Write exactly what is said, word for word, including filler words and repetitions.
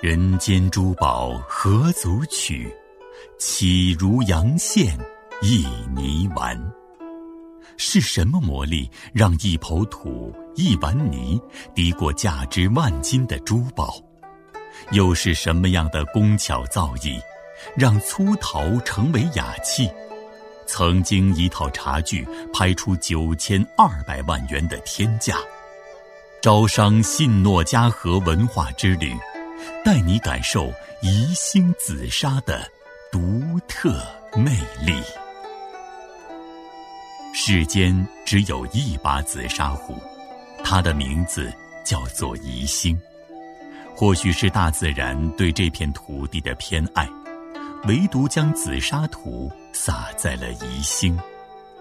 人间珠宝何足取，岂如阳羡一泥丸。是什么魔力让一抔土一碗泥抵过价值万金的珠宝？又是什么样的工巧造诣让粗陶成为雅器？曾经一套茶具拍出九千二百万元的天价。招商信诺嘉禾文化之旅，带你感受宜兴紫砂的独特魅力。世间只有一把紫砂壶，它的名字叫做宜兴。或许是大自然对这片土地的偏爱，唯独将紫砂土撒在了宜兴。